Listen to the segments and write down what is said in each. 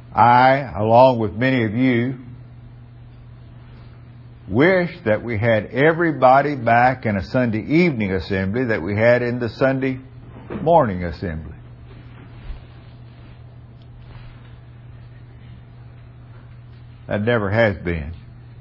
I, along with many of you, wish that we had everybody back in a Sunday evening assembly that we had in the Sunday morning assembly. That never has been.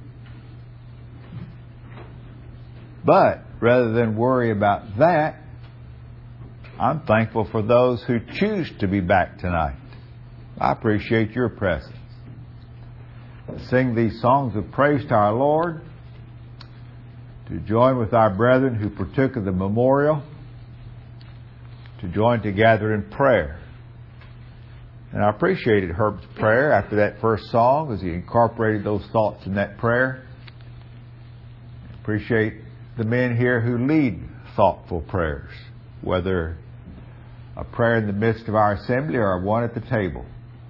But rather than worry about that, I'm thankful for those who choose to be back tonight. I appreciate your presence. Sing these songs of praise to our Lord, to join with our brethren who partook of the memorial, to join together in prayer. And I appreciated Herb's prayer after that first song as he incorporated those thoughts in that prayer. I appreciate the men here who lead thoughtful prayers, whether a prayer in the midst of our assembly or one at the table.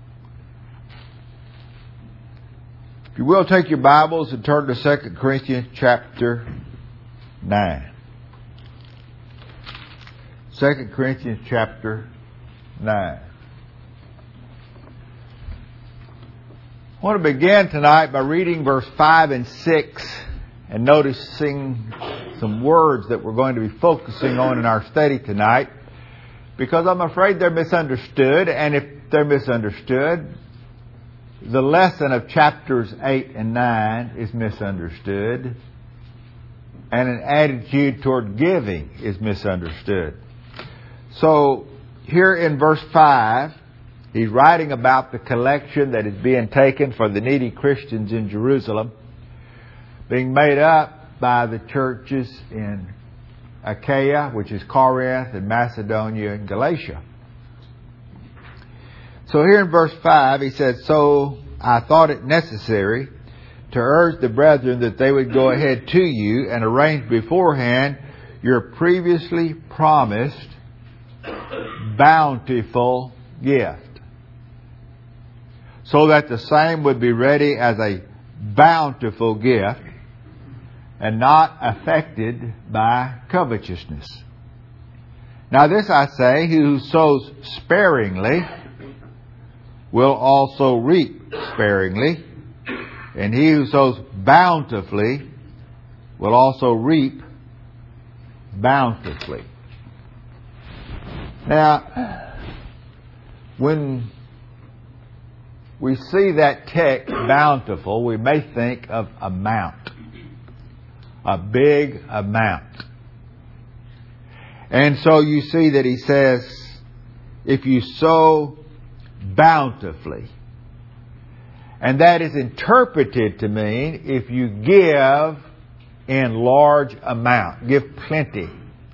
If you will, take your Bibles and turn to 2 Corinthians chapter 9. 2 Corinthians chapter 9. I want to begin tonight by reading verse 5 and 6 and noticing some words that we're going to be focusing on in our study tonight, because I'm afraid they're misunderstood, and if they're misunderstood, the lesson of chapters 8 and 9 is misunderstood, and an attitude toward giving is misunderstood. So, here in verse 5, he's writing about the collection that is being taken for the needy Christians in Jerusalem, being made up by the churches in Achaia, which is Corinth, and Macedonia and Galatia. So here in verse 5, he says, "So I thought it necessary to urge the brethren that they would go ahead to you and arrange beforehand your previously promised bountiful gift, so that the same would be ready as a bountiful gift and not affected by covetousness. Now this I say, he who sows sparingly will also reap sparingly, and he who sows bountifully will also reap bountifully." Now, when we see that text, bountiful, we may think of amount. A big amount. And so you see that he says, if you sow bountifully. And that is interpreted to mean if you give in large amount, give plenty,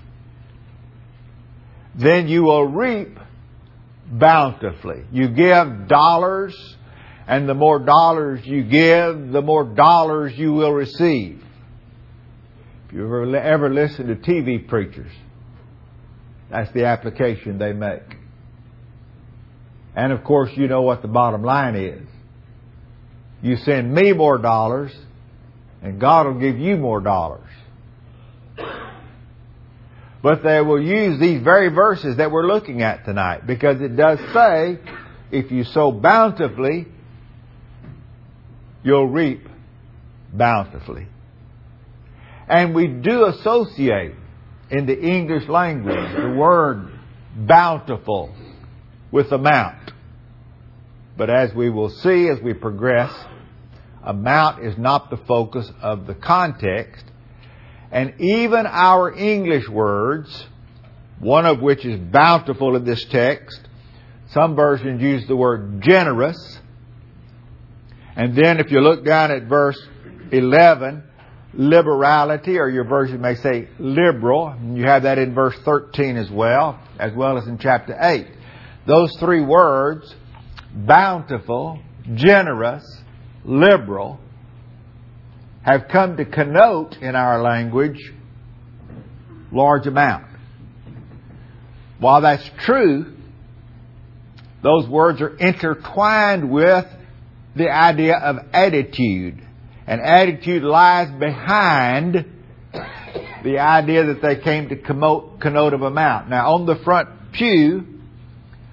then you will reap bountifully. You give dollars, and the more dollars you give, the more dollars you will receive. If you ever listen to TV preachers, that's the application they make. And of course, you know what the bottom line is. You send me more dollars, and God will give you more dollars. But they will use these very verses that we're looking at tonight, because it does say, if you sow bountifully, you'll reap bountifully. And we do associate in the English language the word bountiful with amount. But as we will see as we progress, amount is not the focus of the context. And even our English words, one of which is bountiful in this text, some versions use the word generous. And then if you look down at verse 11, liberality, or your version may say liberal. You have that in verse 13 as well as in chapter 8. Those three words, bountiful, generous, liberal, have come to connote in our language large amount. While that's true, those words are intertwined with the idea of attitude. And attitude lies behind the idea that they came to connote of amount. Now, on the front pew,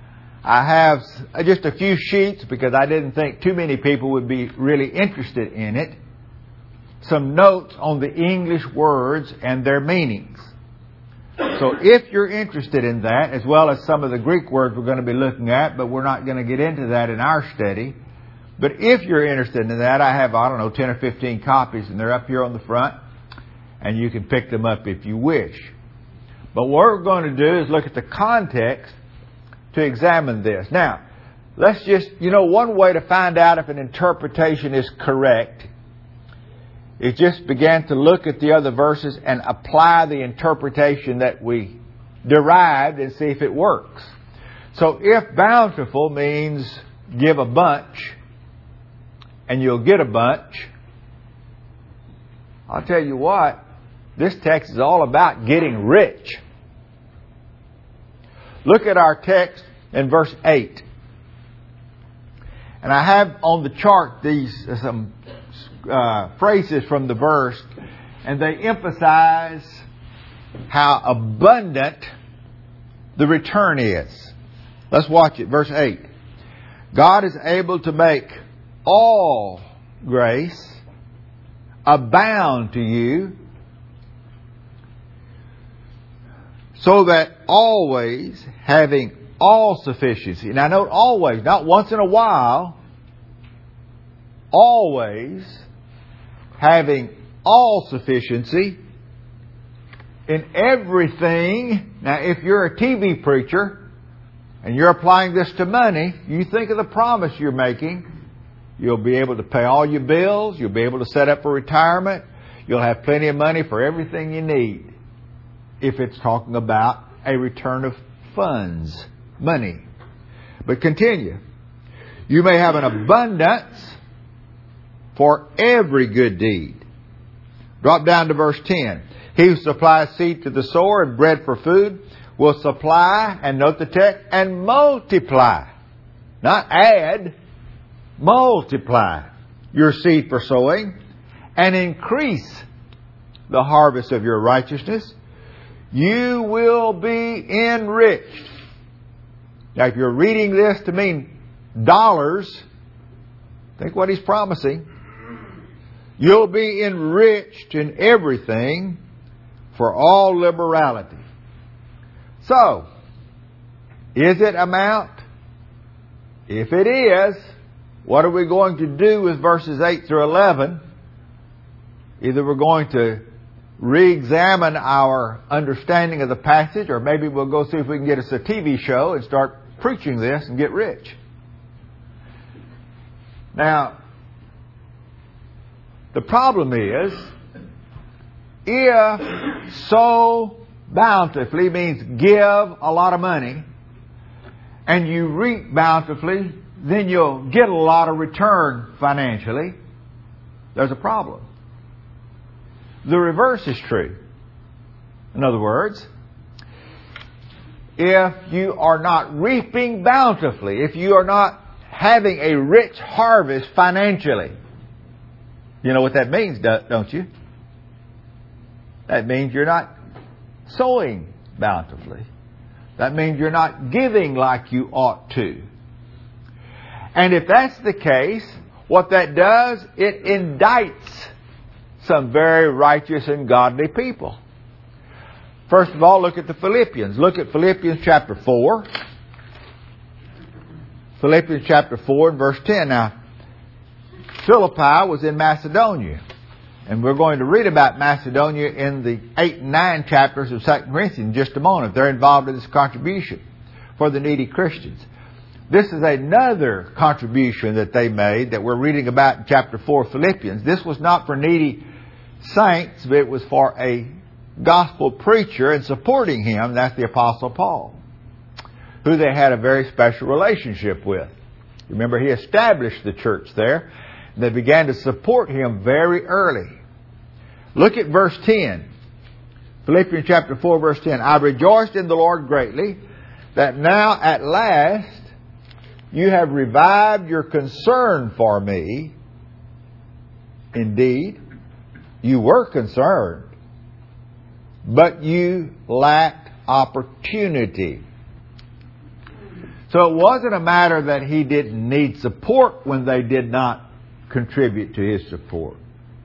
I have just a few sheets because I didn't think too many people would be really interested in it. Some notes on the English words and their meanings. So if you're interested in that, as well as some of the Greek words we're going to be looking at, but we're not going to get into that in our study. But if you're interested in that, I have, 10 or 15 copies, and they're up here on the front, and you can pick them up if you wish. But what we're going to do is look at the context to examine this. Now, let's just, one way to find out if an interpretation is correct is just begin to look at the other verses and apply the interpretation that we derived and see if it works. So if bountiful means give a bunch and you'll get a bunch, I'll tell you what, this text is all about getting rich. Look at our text in verse 8. And I have on the chart some phrases from the verse, and they emphasize how abundant the return is. Let's watch it. Verse 8. God is able to make all grace abound to you, so that always having all sufficiency. Now note always, not once in a while, always having all sufficiency in everything. Now if you're a TV preacher and you're applying this to money, you think of the promise you're making. You'll be able to pay all your bills. You'll be able to set up for retirement. You'll have plenty of money for everything you need. If it's talking about a return of funds, money. But continue. You may have an abundance for every good deed. Drop down to verse 10. He who supplies seed to the sower and bread for food will supply, and note the text, and multiply. Not add, multiply your seed for sowing and increase the harvest of your righteousness. You will be enriched. Now, if you're reading this to mean dollars, think what he's promising. You'll be enriched in everything for all liberality. So, is it amount? If it is, what are we going to do with verses 8 through 11? Either we're going to re-examine our understanding of the passage, or maybe we'll go see if we can get us a TV show and start preaching this and get rich. Now, the problem is, if sow bountifully means give a lot of money, and you reap bountifully, then you'll get a lot of return financially. There's a problem. The reverse is true. In other words, if you are not reaping bountifully, if you are not having a rich harvest financially, you know what that means, don't you? That means you're not sowing bountifully. That means you're not giving like you ought to. And if that's the case, what that does, it indicts some very righteous and godly people. First of all, look at the Philippians. Look at Philippians chapter 4. Philippians chapter 4 and verse 10. Now, Philippi was in Macedonia. And we're going to read about Macedonia in the 8 and 9 chapters of 2 Corinthians in just a moment. They're involved in this contribution for the needy Christians. This is another contribution that they made that we're reading about in chapter 4 of Philippians. This was not for needy saints, but it was for a gospel preacher, and supporting him, that's the Apostle Paul, who they had a very special relationship with. Remember, he established the church there. They began to support him very early. Look at verse 10. Philippians chapter 4, verse 10. I rejoiced in the Lord greatly that now at last you have revived your concern for me. Indeed, you were concerned, but you lacked opportunity. So it wasn't a matter that he didn't need support when they did not contribute to his support.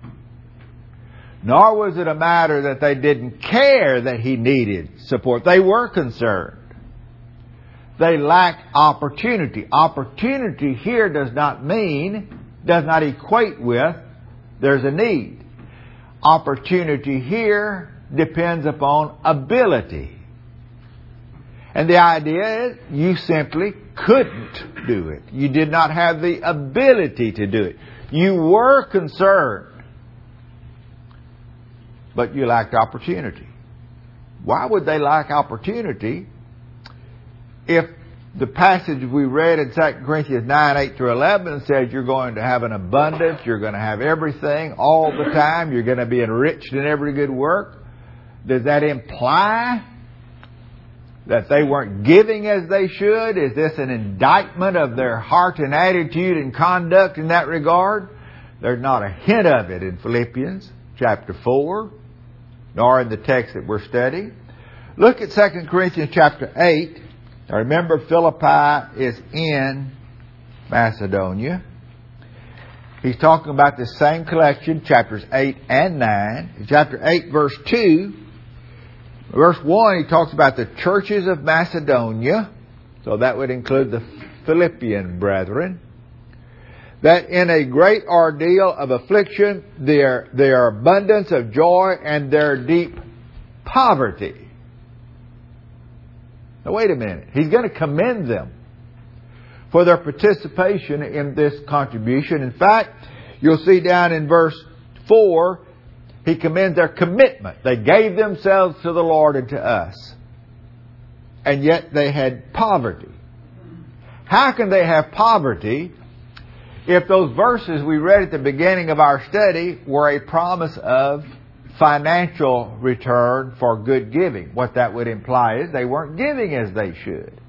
Nor was it a matter that they didn't care that he needed support. They were concerned. They lacked opportunity. Opportunity here does not equate with there's a need. Opportunity here depends upon ability. And the idea is you simply couldn't do it. You did not have the ability to do it. You were concerned, but you lacked opportunity. Why would they lack opportunity if the passage we read in 2 Corinthians 9, 8 through 11 says you're going to have an abundance, you're going to have everything all the time, you're going to be enriched in every good work? Does that imply that they weren't giving as they should? Is this an indictment of their heart and attitude and conduct in that regard? There's not a hint of it in Philippians chapter 4, nor in the text that we're studying. Look at 2 Corinthians chapter 8. Now remember, Philippi is in Macedonia. He's talking about the same collection, chapters 8 and 9. In chapter 8, verse 2, verse 1, he talks about the churches of Macedonia. So that would include the Philippian brethren. That in a great ordeal of affliction, their abundance of joy and their deep poverty. Now wait a minute. He's going to commend them for their participation in this contribution. In fact, you'll see down in verse 4, he commends their commitment. They gave themselves to the Lord and to us. And yet they had poverty. How can they have poverty if those verses we read at the beginning of our study were a promise of financial return for good giving? What that would imply is they weren't giving as they should.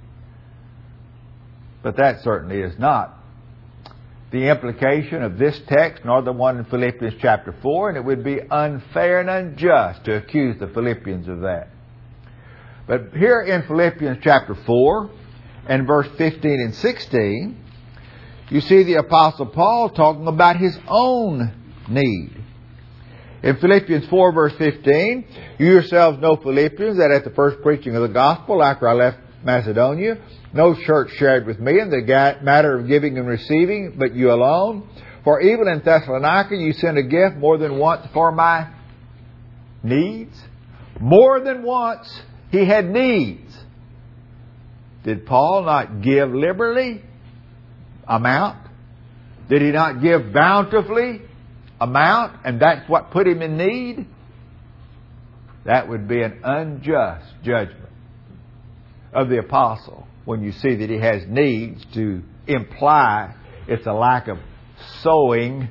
But that certainly is not the implication of this text, nor the one in Philippians chapter 4, and it would be unfair and unjust to accuse the Philippians of that. But here in Philippians chapter 4 and verse 15 and 16, you see the Apostle Paul talking about his own need. In Philippians 4 verse 15, you yourselves know, Philippians, that at the first preaching of the gospel after I left Macedonia, no church shared with me in the matter of giving and receiving, but you alone. For even in Thessalonica you sent a gift more than once for my needs. More than once he had needs. Did Paul not give liberally? Amount? Did he not give bountifully? Amount? And that's what put him in need? That would be an unjust judgment of the apostle when you see that he has needs to imply it's a lack of sowing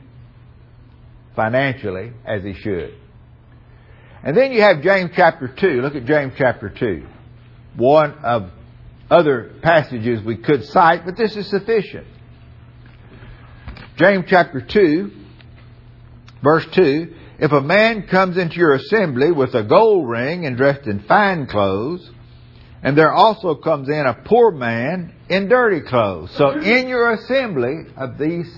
financially as he should. And then you have James chapter 2. Look at James chapter 2. One of other passages we could cite, but this is sufficient. James chapter 2, verse 2. If a man comes into your assembly with a gold ring and dressed in fine clothes, and there also comes in a poor man in dirty clothes. So in your assembly of these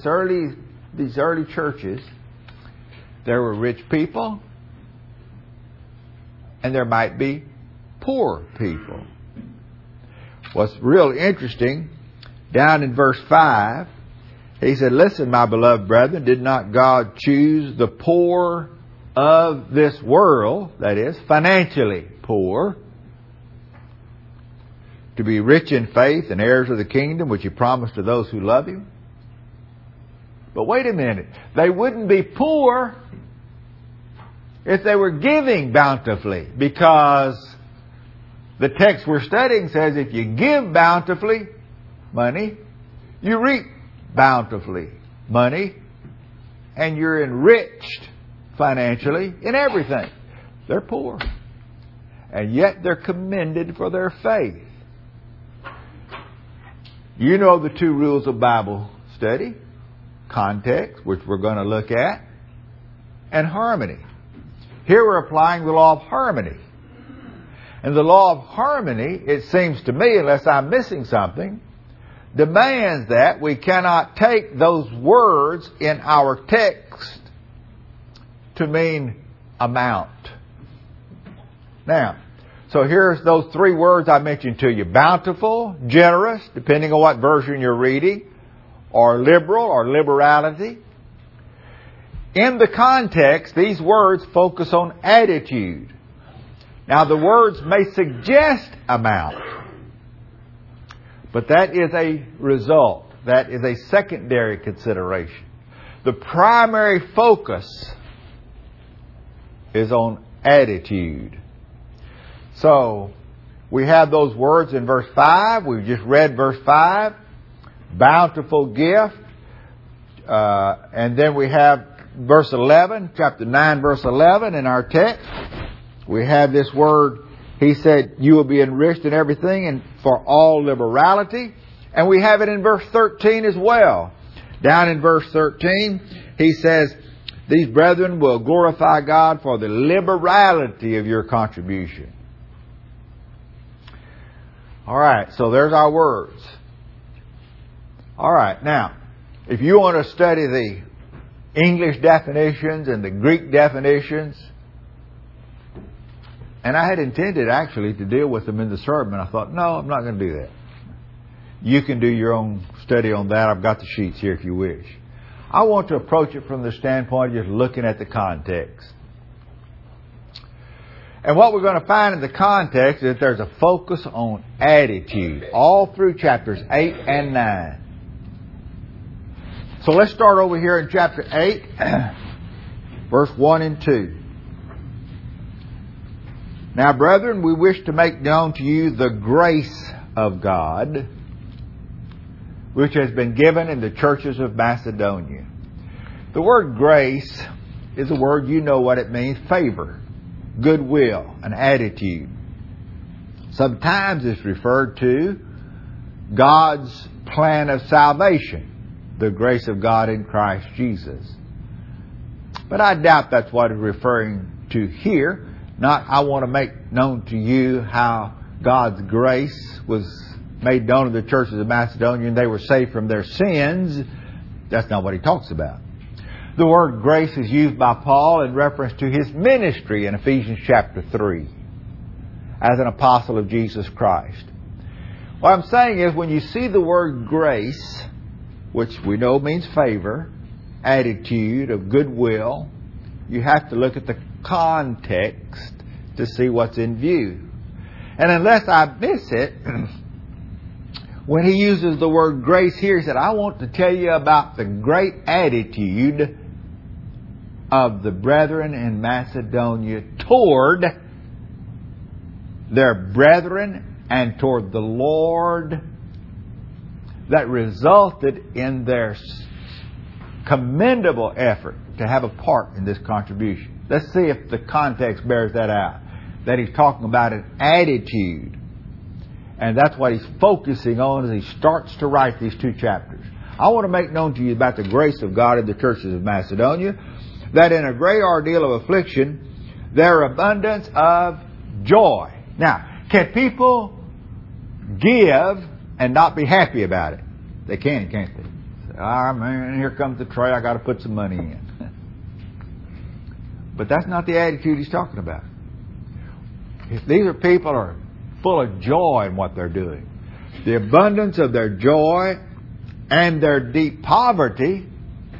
early churches, there were rich people and there might be poor people. What's real interesting, down in verse 5, he said, listen, my beloved brethren, did not God choose the poor of this world, that is, financially poor, to be rich in faith and heirs of the kingdom which He promised to those who love Him? But wait a minute. They wouldn't be poor if they were giving bountifully, because the text we're studying says if you give bountifully money, you reap bountifully money, and you're enriched financially in everything. They're poor. And yet they're commended for their faith. You know the two rules of Bible study. Context, which we're going to look at, and harmony. Here we're applying the law of harmony. And the law of harmony, it seems to me, unless I'm missing something, demands that we cannot take those words in our text to mean amount. Now, so here's those three words I mentioned to you. Bountiful, generous, depending on what version you're reading, or liberal, or liberality. In the context, these words focus on attitude. Now, the words may suggest amount, but that is a result. That is a secondary consideration. The primary focus is on attitude. So, we have those words in verse 5. We've just read verse 5. Bountiful gift. And then we have verse 11, chapter 9, verse 11 in our text. We have this word, he said, you will be enriched in everything and for all liberality. And we have it in verse 13 as well. Down in verse 13, he says, these brethren will glorify God for the liberality of your contribution. All right, so there's our words. All right, now, if you want to study the English definitions and the Greek definitions, and I had intended actually to deal with them in the sermon. I thought, no, I'm not going to do that. You can do your own study on that. I've got the sheets here if you wish. I want to approach it from the standpoint of just looking at the context. And what we're going to find in the context is that there's a focus on attitude all through chapters 8 and 9. So let's start over here in chapter 8, verse 1 and 2. Now, brethren, we wish to make known to you the grace of God, which has been given in the churches of Macedonia. The word grace is a word, you know what it means, favor, goodwill, an attitude. Sometimes it's referred to God's plan of salvation, the grace of God in Christ Jesus. But I doubt that's what it's referring to here. Not, I want to make known to you how God's grace was made known to the churches of Macedonia and they were saved from their sins. That's not what he talks about. The word grace is used by Paul in reference to his ministry in Ephesians chapter 3 as an apostle of Jesus Christ. What I'm saying is when you see the word grace, which we know means favor, attitude of goodwill, you have to look at the context to see what's in view. And unless I miss it, when he uses the word grace here, he said, I want to tell you about the great attitude of the brethren in Macedonia toward their brethren and toward the Lord that resulted in their commendable effort to have a part in this contribution. Let's see if the context bears that out. That he's talking about an attitude. And that's what he's focusing on as he starts to write these two chapters. I want to make known to you about the grace of God in the churches of Macedonia, that in a great ordeal of affliction, their abundance of joy. Now, can people give and not be happy about it? They can, can't they? Ah, man, here comes the tray. I got to put some money in. But that's not the attitude he's talking about. These are people who are full of joy in what they're doing. The abundance of their joy and their deep poverty.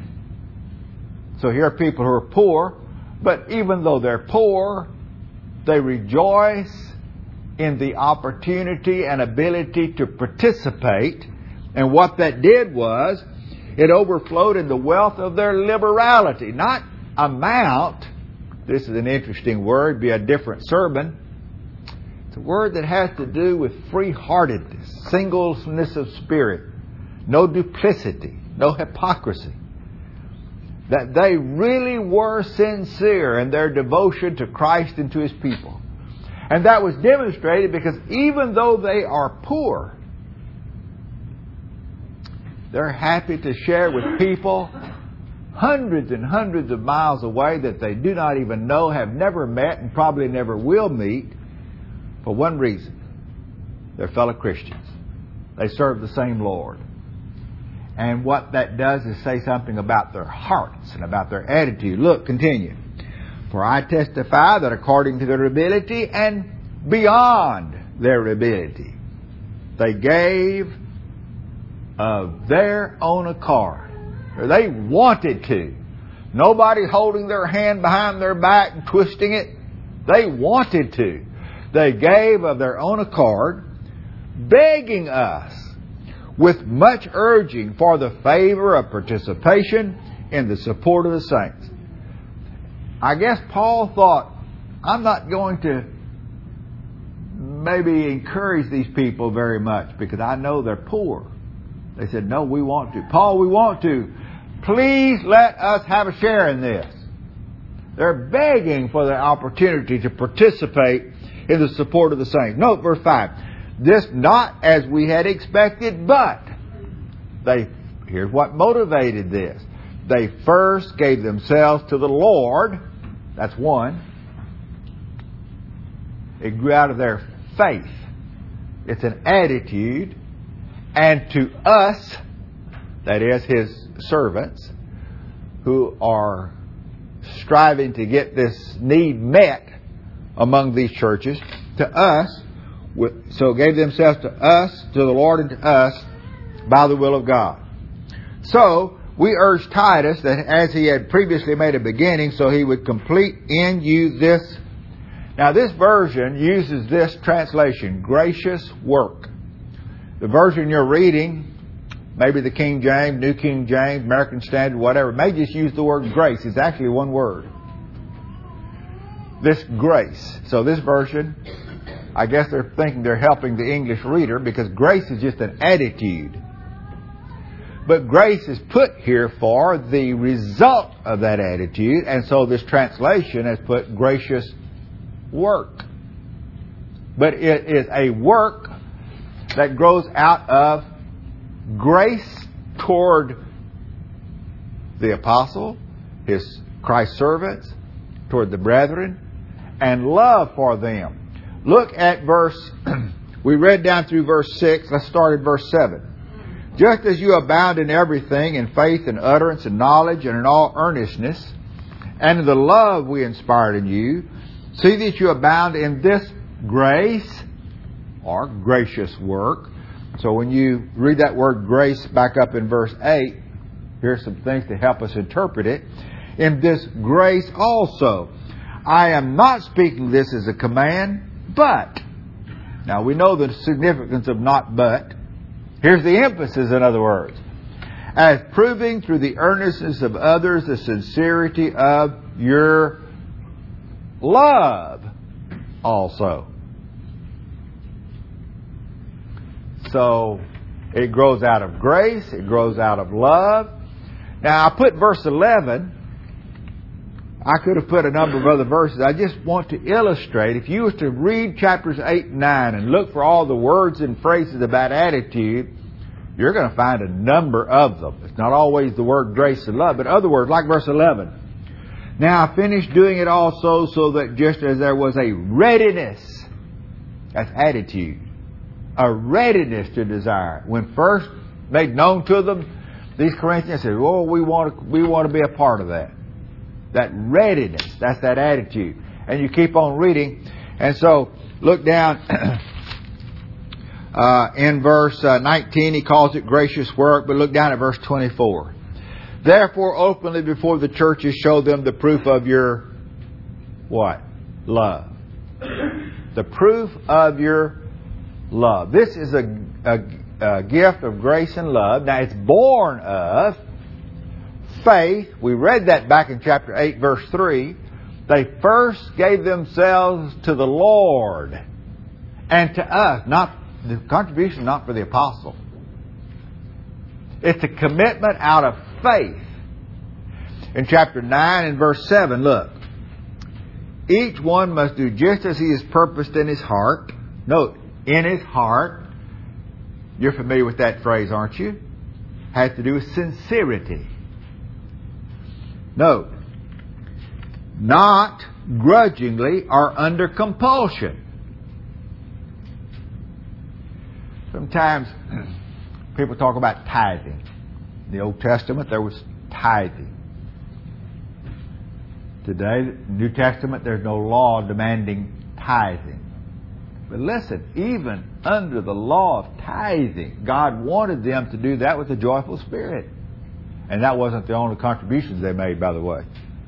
So here are people who are poor, but even though they're poor, they rejoice in the opportunity and ability to participate. And what that did was, it overflowed in the wealth of their liberality. Not amount. This is an interesting word, be a different sermon. It's a word that has to do with free-heartedness, singleness of spirit, no duplicity, no hypocrisy. That they really were sincere in their devotion to Christ and to His people. And that was demonstrated because even though they are poor, they're happy to share with people hundreds and hundreds of miles away that they do not even know, have never met, and probably never will meet, For one reason. They're fellow Christians. They serve the same Lord. And what that does is say something about their hearts and about their attitude. Look, continue. For I testify that according to their ability and beyond their ability, they gave of their own accord. Or they wanted to. Nobody holding their hand behind their back and twisting it. They wanted to. They gave of their own accord, begging us with much urging for the favor of participation in the support of the saints. I guess Paul thought, I'm not going to maybe encourage these people very much because I know they're poor. They said, no, we want to. Paul, we want to. Please let us have a share in this. They're begging for the opportunity to participate in the support of the saints. Note verse 5. This not as we had expected, but here's what motivated this. They first gave themselves to the Lord. That's one. It grew out of their faith. It's an attitude. And to us, that is His servants, who are striving to get this need met among these churches, to us, so gave themselves to us, to the Lord and to us, by the will of God. So, we urge Titus that as he had previously made a beginning, so he would complete in you this. Now this version uses this translation, gracious work. The version you're reading, maybe the King James, New King James, American Standard, whatever, may just use the word grace. It's actually one word. This grace. So this version, I guess they're thinking they're helping the English reader because grace is just an attitude. But grace is put here for the result of that attitude, and so this translation has put gracious work. But it is a work that grows out of grace toward the apostle, his Christ servants, toward the brethren, and love for them. Look at we read down through verse 6. Let's start at verse 7. Just as you abound in everything, in faith and utterance and knowledge and in all earnestness, and in the love we inspired in you, see that you abound in this grace, or gracious work. So when you read that word grace back up in verse 8, here's some things to help us interpret it. In this grace also, I am not speaking this as a command, but. Now we know the significance of not but. Here's the emphasis, in other words. As proving through the earnestness of others the sincerity of your love also. So, it grows out of grace, it grows out of love. Now, I put verse 11. I could have put a number of other verses. I just want to illustrate. If you were to read chapters 8 and 9 and look for all the words and phrases about attitude, you're going to find a number of them. It's not always the word grace and love, but other words, like verse 11. Now I finished doing it also so that just as there was a readiness, that's attitude, a readiness to desire. When first made known to them, these Corinthians said, "Oh, we want to be a part of that." That readiness, that's that attitude. And you keep on reading. And so, look down in verse 19, he calls it gracious work, but look down at verse 24. Therefore, openly before the churches, show them the proof of your, what? Love. The proof of your love. This is a gift of grace and love. Now, it's born of faith. We read that back in chapter 8, verse 3. They first gave themselves to the Lord and to us. Not the contribution, not for the apostle. It's a commitment out of faith. In chapter 9 and verse 7, look. Each one must do just as he has purposed in his heart. Note, in his heart. You're familiar with that phrase, aren't you? Has to do with sincerity. Note, not grudgingly or under compulsion. Sometimes people talk about tithing. In the Old Testament, there was tithing. Today, New Testament, there's no law demanding tithing. But listen, even under the law of tithing, God wanted them to do that with a joyful spirit. And that wasn't the only contributions they made, by the way.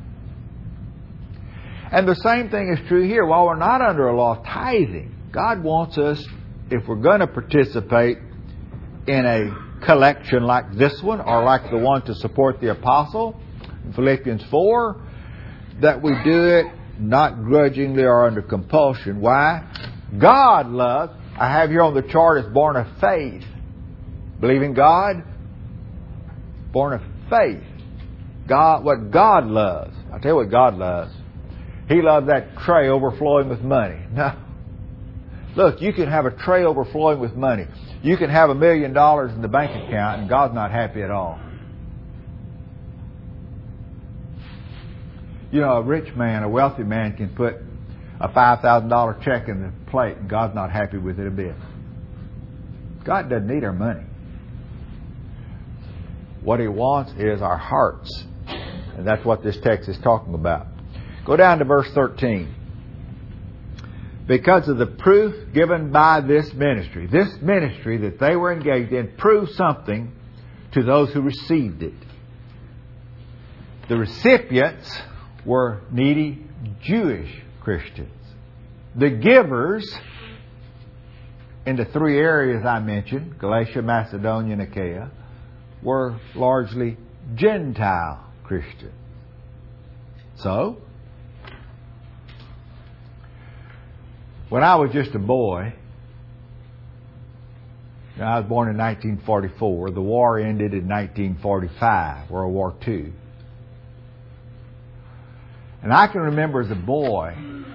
And the same thing is true here. While we're not under a law of tithing, God wants us, if we're going to participate in a collection like this one, or like the one to support the apostle, in Philippians 4, that we do it not grudgingly or under compulsion. Why? God loves, I have here on the chart, is born of faith. Believing God, born of faith. God, what God loves. I'll tell you what God loves. He loves that tray overflowing with money. No. Look, you can have a tray overflowing with money. You can have $1 million in the bank account and God's not happy at all. You know, a rich man, a wealthy man can put a $5,000 check in the plate and God's not happy with it a bit. God doesn't need our money. What He wants is our hearts. And that's what this text is talking about. Go down to verse 13. Because of the proof given by this ministry that they were engaged in proved something to those who received it. The recipients were needy Jewish Christians. The givers, in the three areas I mentioned, Galatia, Macedonia, and Achaia, were largely Gentile Christians. So, when I was just a boy, I was born in 1944. The war ended in 1945, World War II. And I can remember as a boy,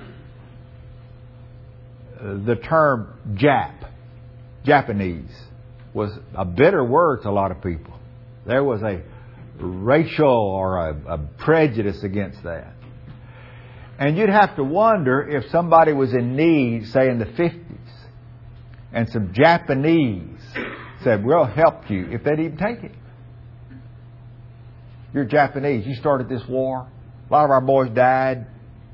the term Japanese, was a bitter word to a lot of people. There was a racial or a prejudice against that. And you'd have to wonder if somebody was in need, say in the 50s, and some Japanese said, we'll help you, if they'd even take it. You're Japanese. You started this war. A lot of our boys died.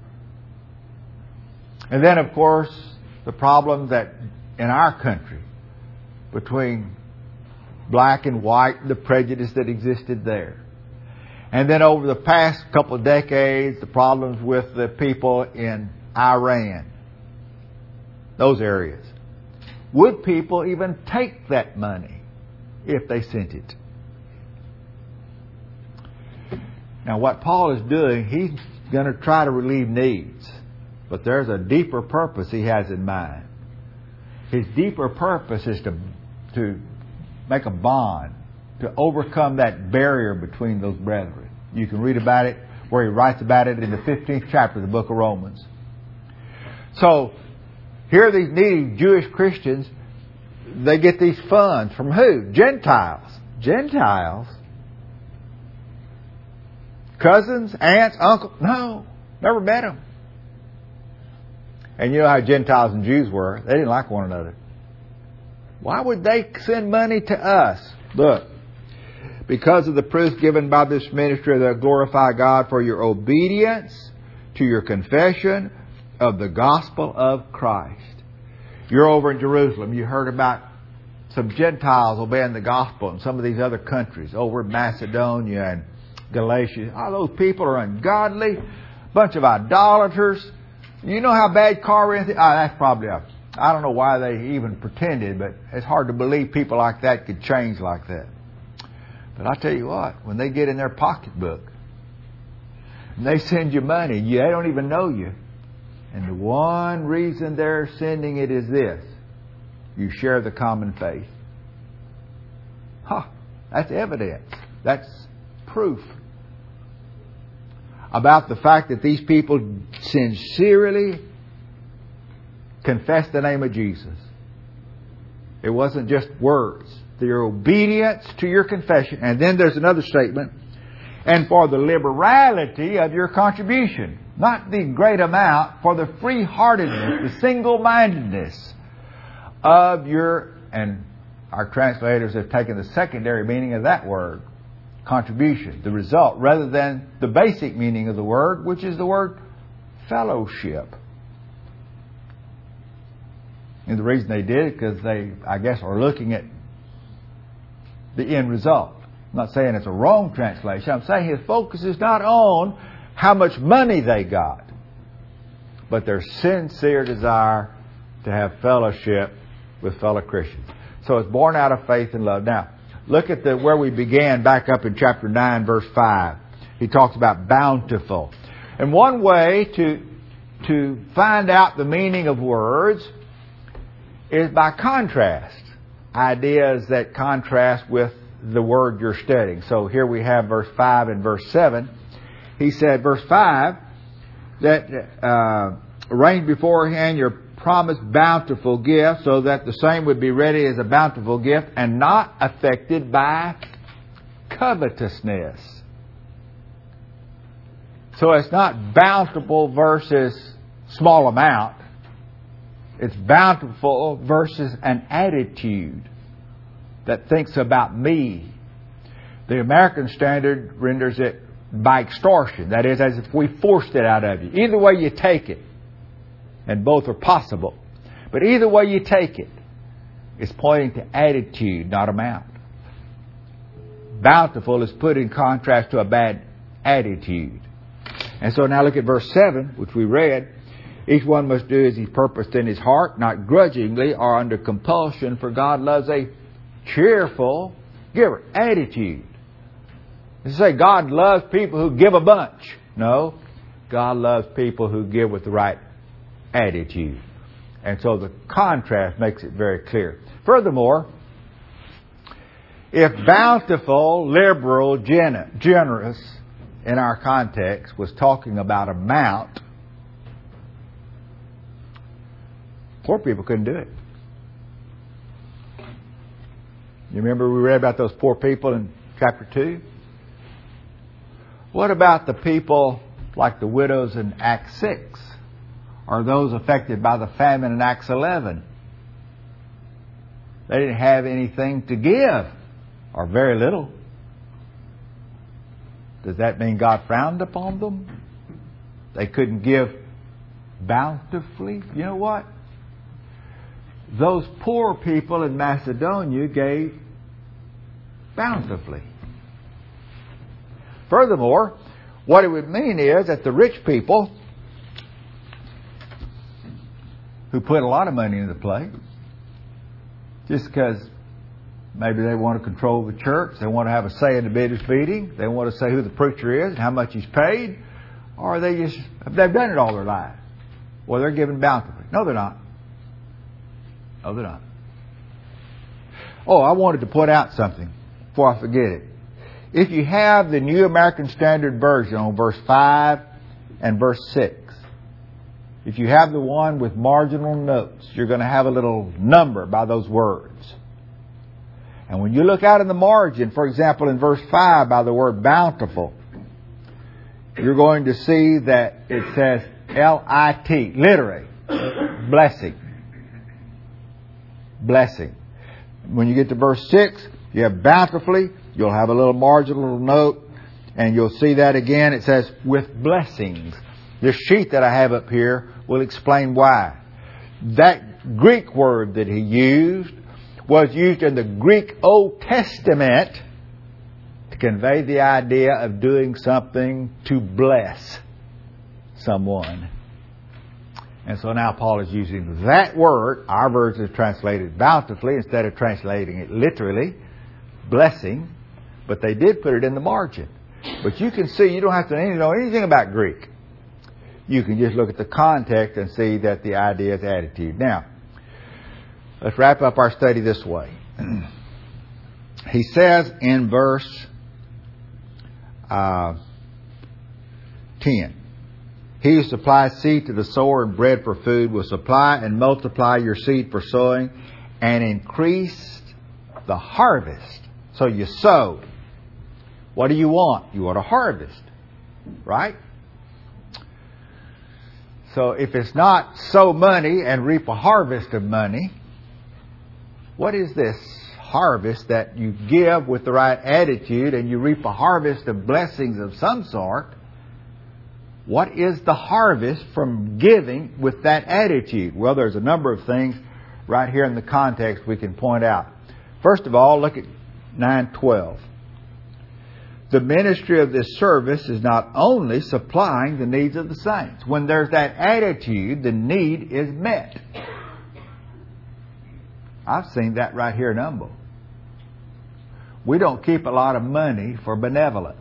And then, of course, the problem that in our country, between black and white, the prejudice that existed there. And then over the past couple of decades, the problems with the people in Iran. Those areas. Would people even take that money if they sent it? Now what Paul is doing, he's going to try to relieve needs. But there's a deeper purpose he has in mind. His deeper purpose is to make a bond, to overcome that barrier between those brethren. You can read about it where he writes about it in the 15th chapter of the book of Romans. So, here are these needy Jewish Christians. They get these funds from who? Gentiles. Gentiles? Cousins, aunts, uncles? No, never met them. And you know how Gentiles and Jews were. They didn't like one another. Why would they send money to us? Look, because of the proof given by this ministry, they'll glorify God for your obedience to your confession of the gospel of Christ. You're over in Jerusalem. You heard about some Gentiles obeying the gospel in some of these other countries, over in Macedonia and Galatia. Oh, those people are ungodly, bunch of idolaters. You know how bad Corinth is? That's probably I don't know why they even pretended, but it's hard to believe people like that could change like that. But I tell you what, when they get in their pocketbook and they send you money, they don't even know you. And the one reason they're sending it is this: you share the common faith. That's evidence. That's proof about the fact that these people sincerely confess the name of Jesus. It wasn't just words. Their obedience to your confession. And then there's another statement. And for the liberality of your contribution. Not the great amount, for the free-heartedness, the single-mindedness of your And our translators have taken the secondary meaning of that word, contribution, the result, rather than the basic meaning of the word, which is the word fellowship. And the reason they did it, because they, I guess, are looking at the end result. I'm not saying it's a wrong translation. I'm saying his focus is not on how much money they got, but their sincere desire to have fellowship with fellow Christians. So it's born out of faith and love. Now, look at where we began back up in chapter 9, verse 5. He talks about bountiful. And one way to find out the meaning of words is by contrast. Ideas that contrast with the word you're studying. So here we have verse 5 and verse 7. He said, verse 5, that arrange beforehand your promised bountiful gift, so that the same would be ready as a bountiful gift and not affected by covetousness. So it's not bountiful versus small amount. It's bountiful versus an attitude that thinks about me. The American Standard renders it by extortion. That is, as if we forced it out of you. Either way you take it. And both are possible. But either way you take it, it's pointing to attitude, not amount. Bountiful is put in contrast to a bad attitude. And so now look at verse 7, which we read. Each one must do as he purposed in his heart, not grudgingly or under compulsion, for God loves a cheerful giver. Attitude. You say God loves people who give a bunch. No. God loves people who give with the right attitude. And so the contrast makes it very clear. Furthermore, if bountiful, liberal, generous in our context was talking about amount, poor people couldn't do it. You remember we read about those poor people in chapter 2? What about the people like the widows in Acts 6? Or those affected by the famine in Acts 11? They didn't have anything to give, or very little. Does that mean God frowned upon them? They couldn't give bountifully? You know what? Those poor people in Macedonia gave bountifully. Furthermore, what it would mean is that the rich people who put a lot of money into play, just because maybe they want to control the church, they want to have a say in the business meeting, they want to say who the preacher is and how much he's paid, or they've done it all their life. Well, they're giving bountifully. No, they're not. No, they're not. Oh, I wanted to point out something before I forget it. If you have the New American Standard Version on verse 5 and verse 6, if you have the one with marginal notes, you're going to have a little number by those words. And when you look out in the margin, for example, in verse 5 by the word bountiful, you're going to see that it says L-I-T, literally, blessing. Blessing. When you get to verse 6, you have bountifully, you'll have a little marginal note, and you'll see that again. It says, with blessings. This sheet that I have up here will explain why. That Greek word that he used was used in the Greek Old Testament to convey the idea of doing something to bless someone. And so now Paul is using that word. Our version is translated bountifully instead of translating it literally, blessing. But they did put it in the margin. But you can see, you don't have to know anything about Greek. You can just look at the context and see that the idea is attitude. Now, let's wrap up our study this way. He says in verse 10, He who supplies seed to the sower and bread for food will supply and multiply your seed for sowing and increase the harvest. So you sow. What do you want? You want a harvest. Right? So if it's not sow money and reap a harvest of money, what is this harvest that you give with the right attitude and you reap a harvest of blessings of some sort? What is the harvest from giving with that attitude? Well, there's a number of things right here in the context we can point out. First of all, look at 9:12. The ministry of this service is not only supplying the needs of the saints. When there's that attitude, the need is met. I've seen that right here in Humble. We don't keep a lot of money for benevolence.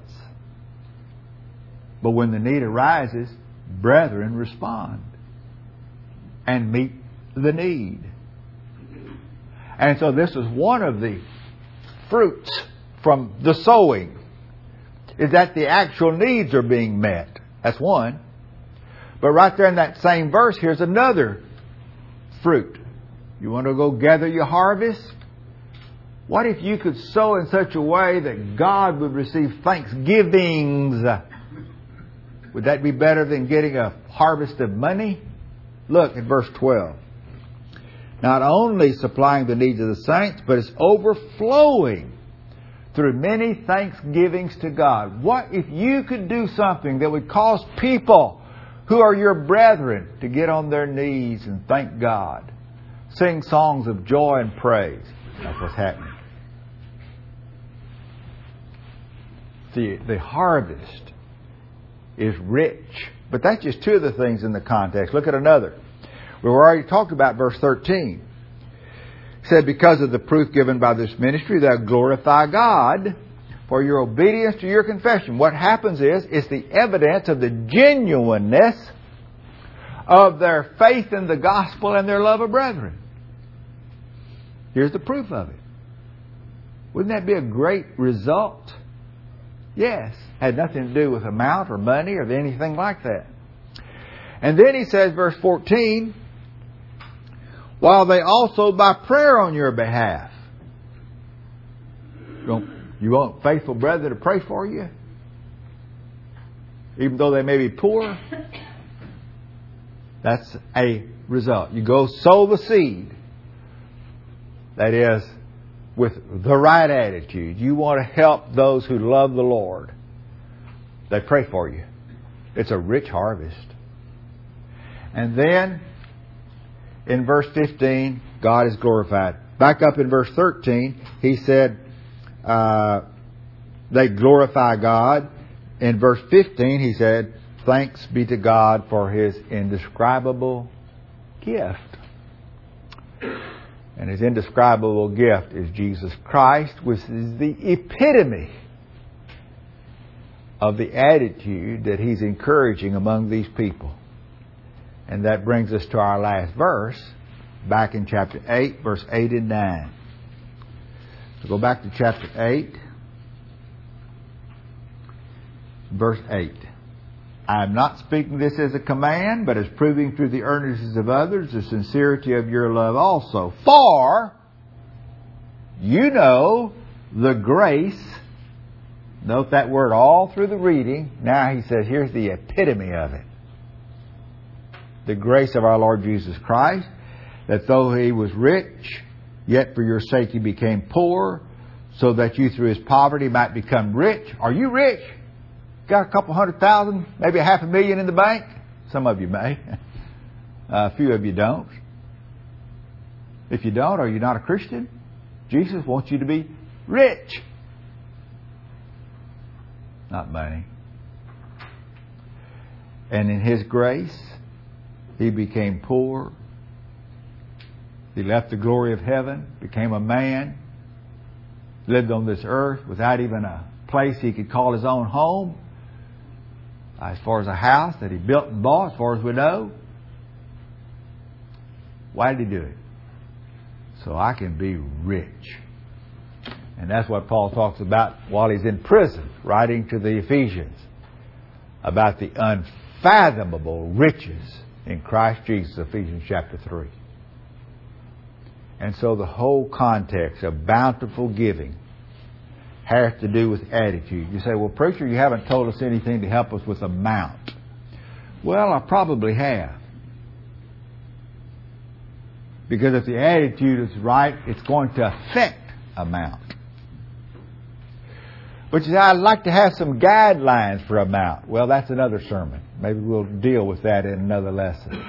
But when the need arises, brethren respond and meet the need. And so this is one of the fruits from the sowing, is that the actual needs are being met. That's one. But right there in that same verse, here's another fruit. You want to go gather your harvest? What if you could sow in such a way that God would receive thanksgivings? Would that be better than getting a harvest of money? Look at verse 12. Not only supplying the needs of the saints, but it's overflowing through many thanksgivings to God. What if you could do something that would cause people who are your brethren to get on their knees and thank God? Sing songs of joy and praise. That's what's happening. The harvest is rich. But that's just two of the things in the context. Look at another. We've already talked about verse 13. It said, because of the proof given by this ministry, thou glorify God for your obedience to your confession. What happens is, it's the evidence of the genuineness of their faith in the gospel and their love of brethren. Here's the proof of it. Wouldn't that be a great result? Yes. Had nothing to do with amount or money or anything like that. And then he says, verse 14, while they also by prayer on your behalf. You want faithful brethren to pray for you? Even though they may be poor? That's a result. You go sow the seed. That is, with the right attitude. You want to help those who love the Lord. They pray for you. It's a rich harvest. And then, in verse 15, God is glorified. Back up in verse 13, he said, they glorify God. In verse 15, he said, thanks be to God for His indescribable gift. And His indescribable gift is Jesus Christ, which is the epitome of the attitude that He's encouraging among these people. And that brings us to our last verse, back in chapter 8, verse 8 and 9. So go back to chapter 8, verse 8. I am not speaking this as a command, but as proving through the earnestness of others the sincerity of your love also. For you know the grace. Note that word all through the reading. Now he says, here's the epitome of it. The grace of our Lord Jesus Christ, that though He was rich, yet for your sake He became poor, so that you through His poverty might become rich. Are you rich? Got a couple 100,000, maybe $500,000 in the bank? Some of you may. A few of you don't. If you don't, are you not a Christian? Jesus wants you to be rich. Not money. And in His grace, He became poor. He left the glory of heaven, became a man, lived on this earth without even a place He could call His own home. As far as a house that He built and bought, as far as we know. Why did He do it? So I can be rich. And that's what Paul talks about while he's in prison, writing to the Ephesians about the unfathomable riches in Christ Jesus, Ephesians chapter 3. And so the whole context of bountiful giving has to do with attitude. You say, well, preacher, you haven't told us anything to help us with amount. Well, I probably have. Because if the attitude is right, it's going to affect a mount. But you say, I'd like to have some guidelines for a mount. Well, that's another sermon. Maybe we'll deal with that in another lesson.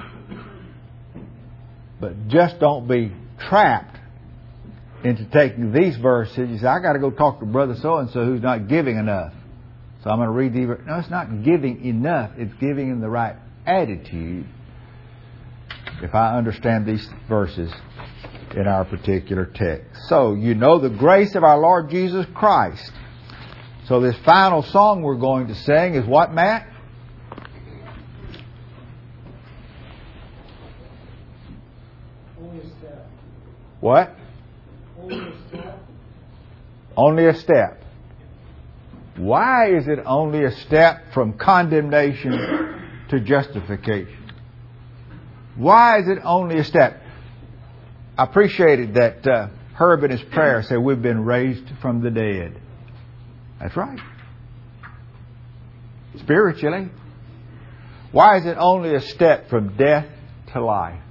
But just don't be trapped into taking these verses. You say, I got to go talk to brother so-and-so who's not giving enough. So I'm going to read these. No, it's not giving enough. It's giving in the right attitude. If I understand these verses in our particular text. So, you know the grace of our Lord Jesus Christ. So this final song we're going to sing is what, Matt? Only a step. What? Only a step. Only a step. Why is it only a step from condemnation to justification? Why is it only a step? I appreciated that Herb in his prayer said we've been raised from the dead. That's right. Spiritually. Why is it only a step from death to life?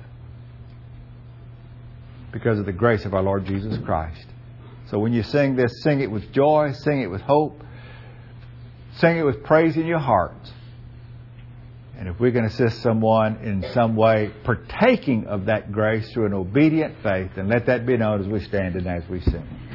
Because of the grace of our Lord Jesus Christ. So when you sing this, sing it with joy, sing it with hope, sing it with praise in your hearts. And if we can assist someone in some way partaking of that grace through an obedient faith, then let that be known as we stand and as we sing.